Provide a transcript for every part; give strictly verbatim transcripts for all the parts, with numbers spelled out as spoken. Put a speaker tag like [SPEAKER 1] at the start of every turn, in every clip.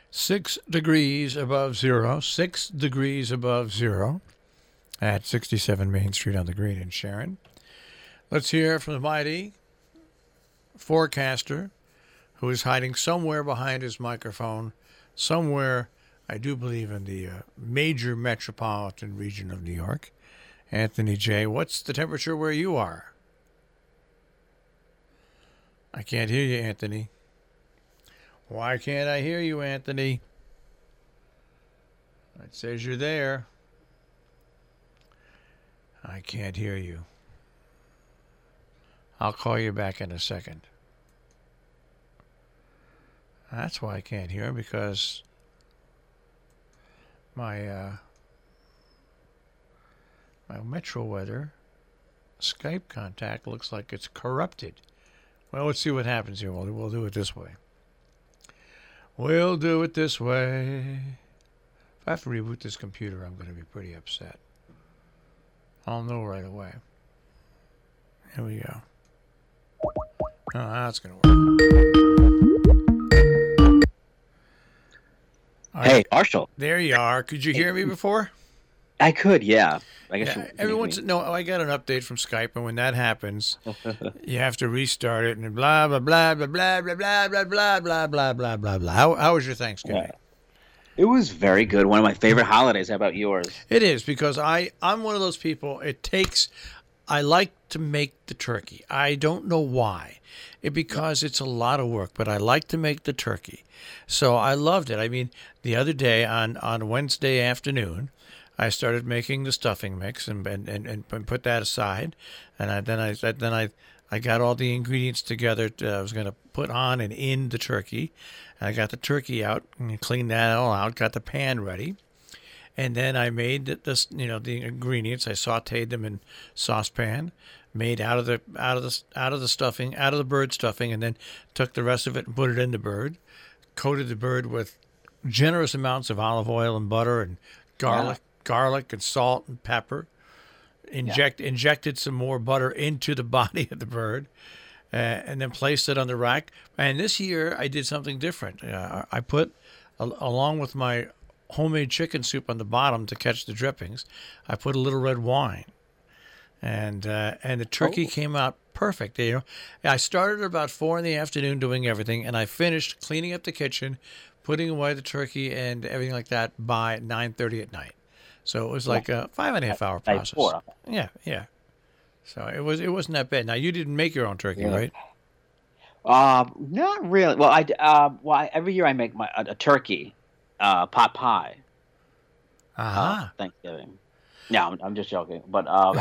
[SPEAKER 1] Six degrees above zero. Six degrees above zero at sixty-seven Main Street on the Green in Sharon. Let's hear from the mighty forecaster who is hiding somewhere behind his microphone, somewhere, I do believe, in the uh, major metropolitan region of New York. Anthony J., what's the temperature where you are? I can't hear you, Anthony. Why can't I hear you, Anthony? It says you're there. I can't hear you. I'll call you back in a second. That's why I can't hear, because my uh, my Metro Weather Skype contact looks like it's corrupted. Well, let's see what happens here. We'll, we'll do it this way. We'll do it this way. If I have to reboot this computer, I'm going to be pretty upset. I'll know right away. Here we go. Oh, that's going to work.
[SPEAKER 2] Hey,
[SPEAKER 1] right.
[SPEAKER 2] Marshall.
[SPEAKER 1] There you are. Could you hear me before?
[SPEAKER 2] I could, yeah. I guess
[SPEAKER 1] Yeah,
[SPEAKER 2] you,
[SPEAKER 1] every once
[SPEAKER 2] maybe.
[SPEAKER 1] no, I got an update from Skype, and when that happens, you have to restart it and blah blah blah blah blah blah blah blah blah blah blah blah blah blah. How how was your Thanksgiving?
[SPEAKER 2] Yeah. It was very good. One of my favorite holidays. How about yours?
[SPEAKER 1] It is, because I I'm one of those people. It takes. I like to make the turkey. I don't know why. It because it's a lot of work, but I like to make the turkey. So I loved it. I mean, the other day on on Wednesday afternoon, I started making the stuffing mix and and, and, and put that aside, and I, then I then I I got all the ingredients together. To, I was going to put on and in the turkey. And I got the turkey out and cleaned that all out. Got the pan ready, and then I made this. You know, the ingredients. I sautéed them in saucepan, made out of the out of the out of the stuffing, out of the bird stuffing, and then took the rest of it and put it in the bird. Coated the bird with generous amounts of olive oil and butter and garlic.
[SPEAKER 2] Wow.
[SPEAKER 1] Garlic and salt and pepper. Inject yeah. Injected some more butter into the body of the bird, uh, and then placed it on the rack. And this year I did something different. Uh, I put, a, along with my homemade chicken soup on the bottom to catch the drippings, I put a little red wine, and uh, and the turkey oh. came out perfect. You know, I started about four in the afternoon doing everything, and I finished cleaning up the kitchen, putting away the turkey and everything like that by nine thirty at night. So it was like a five and a half hour process. Yeah, yeah. So it was it wasn't that bad. Now you didn't make your own turkey, yeah. right?
[SPEAKER 2] Uh, not really. Well, I uh, well I, every year I make my a, a turkey, uh, pot pie.
[SPEAKER 1] Uh-huh.
[SPEAKER 2] Uh, Thanksgiving. No, I'm, I'm just joking. But um,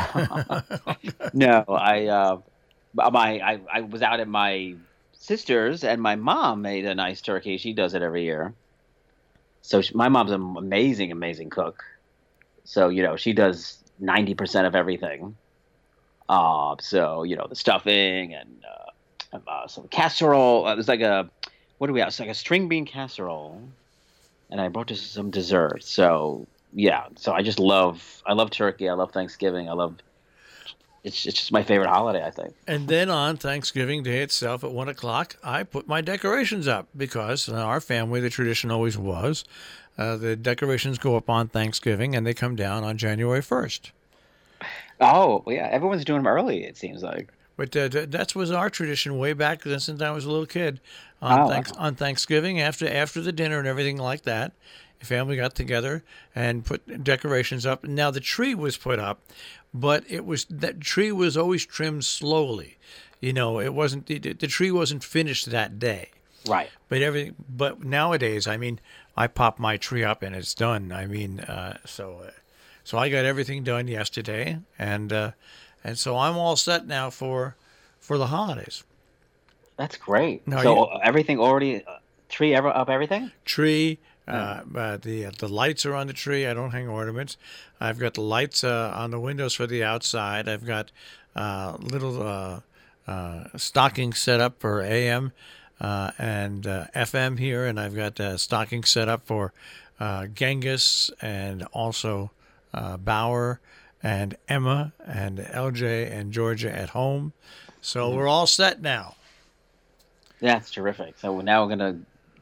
[SPEAKER 2] no, I uh, my I, I was out at my sister's, and my mom made a nice turkey. She does it every year. So she, my mom's an amazing, amazing cook. So, you know, she does ninety percent of everything. Uh, so, you know, the stuffing and uh, uh, some casserole. Uh, there's like a, what do we have? It's like a string bean casserole. And I brought just some dessert. So, yeah. So I just love, I love turkey. I love Thanksgiving. I love, it's, it's just my favorite holiday, I think.
[SPEAKER 1] And then on Thanksgiving Day itself at one o'clock, I put my decorations up because in our family, the tradition always was. Uh, the decorations go up on Thanksgiving, and they come down on January first.
[SPEAKER 2] Oh, yeah. Everyone's doing them early, it seems like.
[SPEAKER 1] But uh, that was our tradition way back since I was a little kid. On,
[SPEAKER 2] oh,
[SPEAKER 1] thanks,
[SPEAKER 2] wow.
[SPEAKER 1] on Thanksgiving, after after the dinner and everything like that, the family got together and put decorations up. Now, the tree was put up, but it was that tree was always trimmed slowly. You know, it wasn't the, the tree wasn't finished that day.
[SPEAKER 2] Right.
[SPEAKER 1] But everything. But nowadays, I mean, I pop my tree up and it's done. I mean, uh, so uh, so I got everything done yesterday, and uh, and so I'm all set now for for the holidays.
[SPEAKER 2] That's great.
[SPEAKER 1] No,
[SPEAKER 2] so
[SPEAKER 1] you,
[SPEAKER 2] everything already uh, tree ever up everything?
[SPEAKER 1] Tree. Uh, uh, the uh, the lights are on the tree. I don't hang ornaments. I've got the lights uh, on the windows for the outside. I've got uh, little uh, uh, stockings set up for A M uh, and uh, F M here, and I've got uh, stockings set up for uh, Genghis and also uh, Bauer and Emma and L J and Georgia at home. So mm-hmm. we're all set now.
[SPEAKER 2] That's terrific. So now we're gonna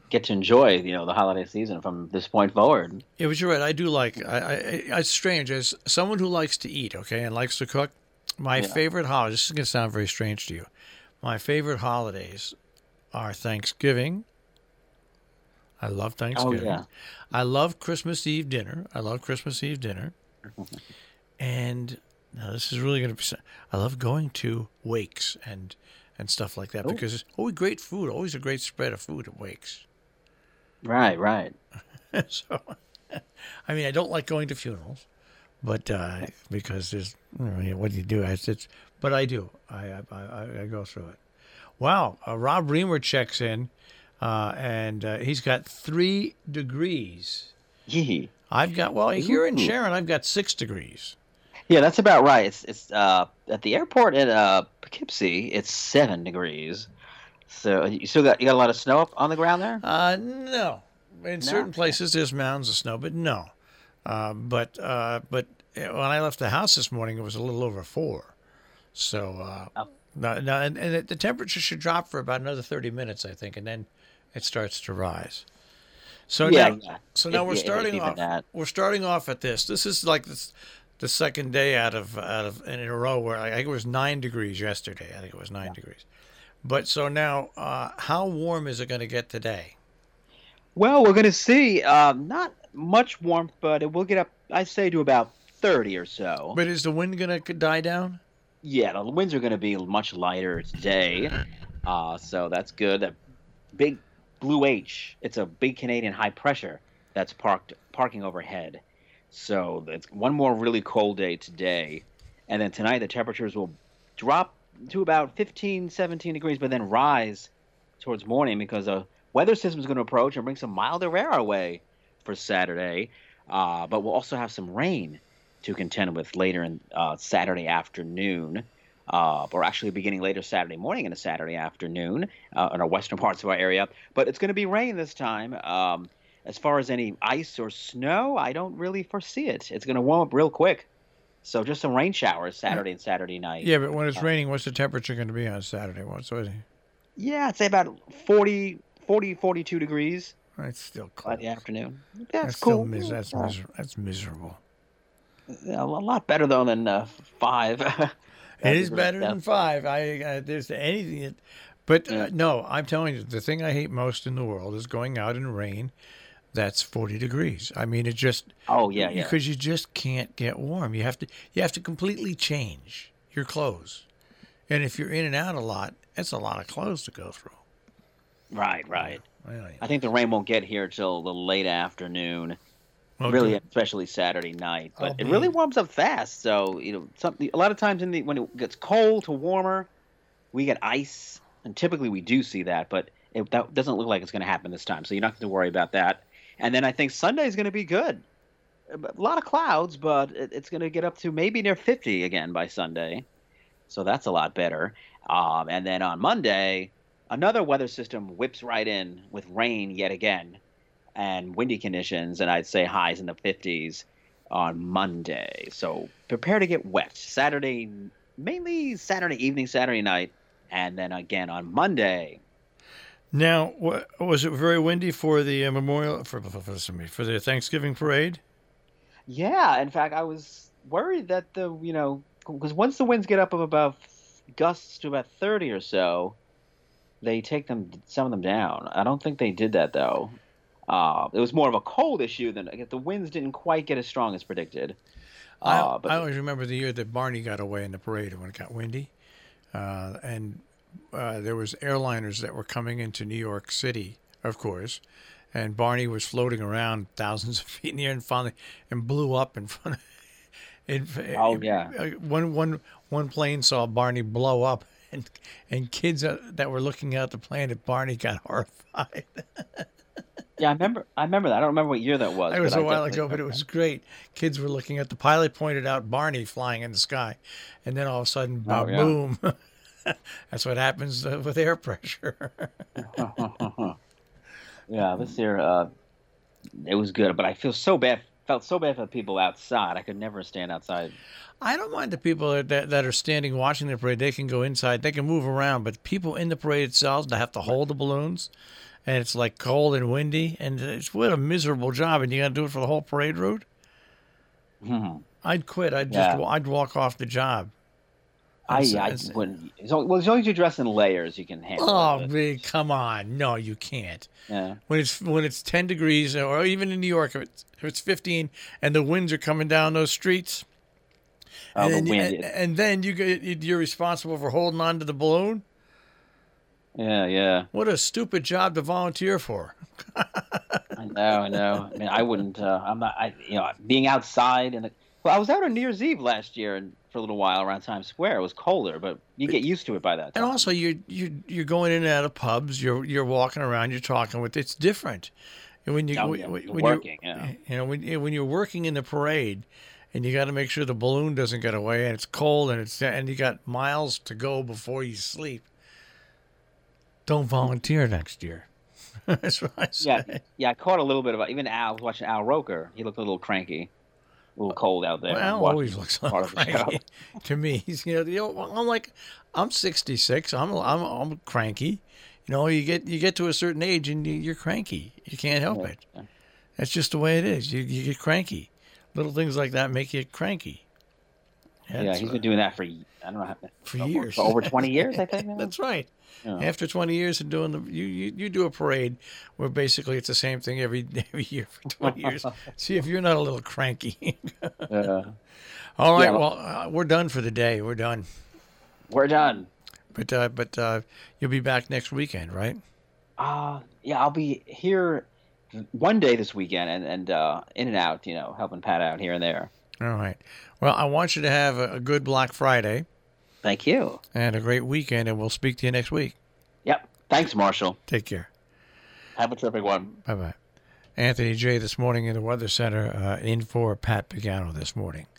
[SPEAKER 2] get to enjoy, you know, the holiday season from this point forward.
[SPEAKER 1] Yeah, but you're right. I do like. I, I, it's strange as someone who likes to eat, okay, and likes to cook. My
[SPEAKER 2] Yeah.
[SPEAKER 1] favorite holiday. This is going to sound very strange to you. My favorite holidays are Thanksgiving. I love
[SPEAKER 2] Oh
[SPEAKER 1] Thanksgiving.
[SPEAKER 2] yeah.
[SPEAKER 1] I love Christmas Eve dinner. I love Christmas Eve dinner. And now this is really going to be. I love going to wakes and and stuff like that
[SPEAKER 2] Oh,
[SPEAKER 1] because it's always great food. Always a great spread of food at wakes.
[SPEAKER 2] right, right.
[SPEAKER 1] So, I mean, I don't like going to funerals, but uh, because there's, you know, what do you do? It's, it's but I do. I I, I I go through it. Wow, uh, Rob Reamer checks in, uh, and uh, he's got three degrees.
[SPEAKER 2] Yee.
[SPEAKER 1] I've got well here in
[SPEAKER 2] Ooh.
[SPEAKER 1] Sharon, I've got six degrees.
[SPEAKER 2] Yeah, that's about right. It's it's uh at the airport at uh Poughkeepsie, it's seven degrees. So you still got you got a lot of snow up on the ground there?
[SPEAKER 1] Uh, no, in
[SPEAKER 2] No.
[SPEAKER 1] certain places there's mounds of snow, but no. Uh, but uh, but when I left the house this morning, it was a little over four. So uh,
[SPEAKER 2] Oh,
[SPEAKER 1] no, no, and, and the temperature should drop for about another thirty minutes, I think, and then it starts to rise. So
[SPEAKER 2] yeah,
[SPEAKER 1] now,
[SPEAKER 2] yeah.
[SPEAKER 1] so now
[SPEAKER 2] If,
[SPEAKER 1] we're
[SPEAKER 2] if, if
[SPEAKER 1] starting
[SPEAKER 2] even
[SPEAKER 1] off.
[SPEAKER 2] that.
[SPEAKER 1] We're starting off at this. This is like this, the second day out of out of in a row where I think it was nine degrees yesterday. I think it was nine degrees. But so now, uh, how warm is it going to get today?
[SPEAKER 2] Well, we're gonna see. Um, not much warmth, but it will get up. I say to about thirty or so.
[SPEAKER 1] But is the wind going to die down?
[SPEAKER 2] Yeah, the winds are gonna be much lighter today. Uh, so that's good. That big Blue H. It's a big Canadian high pressure that's parked parking overhead. So it's one more really cold day today, and then tonight the temperatures will drop to about fifteen, seventeen degrees, but then rise towards morning because a weather system is going to approach and bring some milder air our way for Saturday. Uh, but we'll also have some rain to contend with later in uh, Saturday afternoon, uh, or actually beginning later Saturday morning and a Saturday afternoon uh, in our western parts of our area. But it's going to be rain this time. Um, as far as any ice or snow, I don't really foresee it. It's going to warm up real quick. So just some rain showers Saturday and Saturday night.
[SPEAKER 1] Yeah, but when it's
[SPEAKER 2] Uh,
[SPEAKER 1] raining, what's the temperature going to be on Saturday? What's what?
[SPEAKER 2] yeah, I'd say about forty, forty, forty-two degrees
[SPEAKER 1] It's still
[SPEAKER 2] by
[SPEAKER 1] cold.
[SPEAKER 2] the afternoon. That's
[SPEAKER 1] That's still
[SPEAKER 2] cool.
[SPEAKER 1] mis- that's
[SPEAKER 2] Uh,
[SPEAKER 1] miser- that's miserable.
[SPEAKER 2] yeah, a lot better though than uh, five.
[SPEAKER 1] It
[SPEAKER 2] Five
[SPEAKER 1] is
[SPEAKER 2] degrees,
[SPEAKER 1] better than
[SPEAKER 2] definitely.
[SPEAKER 1] five. I uh, there's anything, that, but
[SPEAKER 2] Yeah.
[SPEAKER 1] uh, no, I'm telling you, the thing I hate most in the world is going out in rain. That's forty degrees. I mean, it just
[SPEAKER 2] Oh yeah, yeah.
[SPEAKER 1] because you just can't get warm. You have to you have to completely change your clothes, and if you're in and out a lot, it's a lot of clothes to go through.
[SPEAKER 2] Right, right.
[SPEAKER 1] Well,
[SPEAKER 2] I think the rain won't get here till the late afternoon.
[SPEAKER 1] yeah.
[SPEAKER 2] Really,
[SPEAKER 1] Okay.
[SPEAKER 2] especially Saturday night.
[SPEAKER 1] I'll
[SPEAKER 2] But it really
[SPEAKER 1] be
[SPEAKER 2] warms up fast. So you know, something. A lot of times in the when it gets cold to warmer, we get ice, and typically we do see that. But it, that doesn't look like it's going to happen this time. So you're not going to worry about that. And then I think Sunday is going to be good. A lot of clouds, but it, it's going to get up to maybe near fifty again by Sunday. So that's a lot better. Um, and then on Monday, another weather system whips right in with rain yet again and windy conditions, and I'd say highs in the fifties on Monday. So prepare to get wet. Saturday, mainly Saturday evening, Saturday night, and then again on Monday.
[SPEAKER 1] Now, wa- was it very windy for the uh, memorial for, for for for the Thanksgiving parade?
[SPEAKER 2] Yeah, in fact, I was worried that the, you know, because once the winds get up of about gusts to about thirty or so, they take them, some of them down. I don't think they did that though. Uh, it was more of a cold issue than I guess the winds didn't quite get as strong as predicted.
[SPEAKER 1] I
[SPEAKER 2] Uh, but
[SPEAKER 1] I always remember the year that Barney got away in the parade when it got windy, uh, and uh, there was airliners that were coming into New York City, of course, and Barney was floating around thousands of feet in the air and finally and blew up in front of. In,
[SPEAKER 2] oh yeah,
[SPEAKER 1] uh, one one one plane saw Barney blow up, and and kids uh, that were looking out the plane at Barney got horrified.
[SPEAKER 2] yeah. I remember. I remember that. I don't remember what year that was.
[SPEAKER 1] It was
[SPEAKER 2] but
[SPEAKER 1] a
[SPEAKER 2] I
[SPEAKER 1] while
[SPEAKER 2] definitely
[SPEAKER 1] ago, but it
[SPEAKER 2] remember
[SPEAKER 1] was great. Kids were looking at the pilot, pointed out Barney flying in the sky, and then all of a sudden,
[SPEAKER 2] that. Oh
[SPEAKER 1] ba-
[SPEAKER 2] yeah.
[SPEAKER 1] boom! That's what happens uh, with air pressure.
[SPEAKER 2] Yeah, this year uh, it was good, but I feel so bad. Felt so bad for the people outside. I could never stand outside.
[SPEAKER 1] I don't mind the people that, that that are standing watching the parade. They can go inside, they can move around, but people in the parade itself that have to hold the balloons, and it's like cold and windy, and it's what a miserable job, and you got to do it for the whole parade route.
[SPEAKER 2] Hmm.
[SPEAKER 1] I'd quit. I'd just
[SPEAKER 2] Yeah.
[SPEAKER 1] I'd walk off the job.
[SPEAKER 2] I,
[SPEAKER 1] It's-
[SPEAKER 2] I
[SPEAKER 1] it's-
[SPEAKER 2] wouldn't. So, well, as long as you dress in layers, you can handle
[SPEAKER 1] Oh,
[SPEAKER 2] it.
[SPEAKER 1] man, come on! No, you can't.
[SPEAKER 2] Yeah.
[SPEAKER 1] When it's when it's ten degrees, or even in New York, if it's, if it's fifteen, and the winds are coming down those streets,
[SPEAKER 2] Oh,
[SPEAKER 1] and
[SPEAKER 2] the
[SPEAKER 1] then, you-
[SPEAKER 2] wind.
[SPEAKER 1] and, and then you get you're responsible for holding on to the balloon.
[SPEAKER 2] Yeah, yeah.
[SPEAKER 1] What a stupid job to volunteer for.
[SPEAKER 2] I know, I know. I mean, I wouldn't. Uh, I'm not. I, you know, being outside and well, I was out on New Year's Eve last year and for a little while around Times Square. It was colder, but you get used to it by that
[SPEAKER 1] And
[SPEAKER 2] time.
[SPEAKER 1] also, you're you're you're going in and out of pubs. You're you're walking around. You're talking with. It's different. And when you
[SPEAKER 2] Oh,
[SPEAKER 1] when,
[SPEAKER 2] yeah,
[SPEAKER 1] when
[SPEAKER 2] you're
[SPEAKER 1] you're
[SPEAKER 2] working, yeah.
[SPEAKER 1] you know when when you're working in the parade, and you got to make sure the balloon doesn't get away, and it's cold, and it's and you got miles to go before you sleep. Don't volunteer next year. That's what I say.
[SPEAKER 2] Yeah, yeah. I caught a little bit of even Al. I was watching Al Roker. He looked a little cranky, a little cold out there.
[SPEAKER 1] Well, Al
[SPEAKER 2] watching
[SPEAKER 1] always looks
[SPEAKER 2] part
[SPEAKER 1] like
[SPEAKER 2] of the show.
[SPEAKER 1] cranky to me. He's, you know, you know, I'm like, I'm sixty-six. I'm, I'm, I'm cranky. You know, you get, you get to a certain age and you, you're cranky. You can't help it.
[SPEAKER 2] Yeah.
[SPEAKER 1] That's just the way it is. You, you get cranky. Little things like that make you cranky.
[SPEAKER 2] Yeah,
[SPEAKER 1] That's
[SPEAKER 2] he's
[SPEAKER 1] what-
[SPEAKER 2] been doing that for I don't know how,
[SPEAKER 1] For
[SPEAKER 2] over,
[SPEAKER 1] years.
[SPEAKER 2] for over twenty years, I think. now.
[SPEAKER 1] That's right.
[SPEAKER 2] Yeah.
[SPEAKER 1] After twenty years of doing the, you, you, you do a parade where basically it's the same thing every every year for twenty years. See if you're not a little cranky.
[SPEAKER 2] Uh,
[SPEAKER 1] All right.
[SPEAKER 2] Yeah.
[SPEAKER 1] Well, uh, we're done for the day. We're done.
[SPEAKER 2] we're done.
[SPEAKER 1] But uh, but uh, you'll be back next weekend, right?
[SPEAKER 2] Uh, yeah, I'll be here one day this weekend and, and uh, in and out, you know, helping Pat out here and there.
[SPEAKER 1] All right. Well, I want you to have a, a good Black Friday
[SPEAKER 2] Thank you.
[SPEAKER 1] and a great weekend, and we'll speak to you next week.
[SPEAKER 2] Yep. Thanks, Marshall.
[SPEAKER 1] Take care.
[SPEAKER 2] Have a terrific one.
[SPEAKER 1] Bye bye. Anthony J. this morning in the Weather Center, uh, in for Pat Pagano this morning.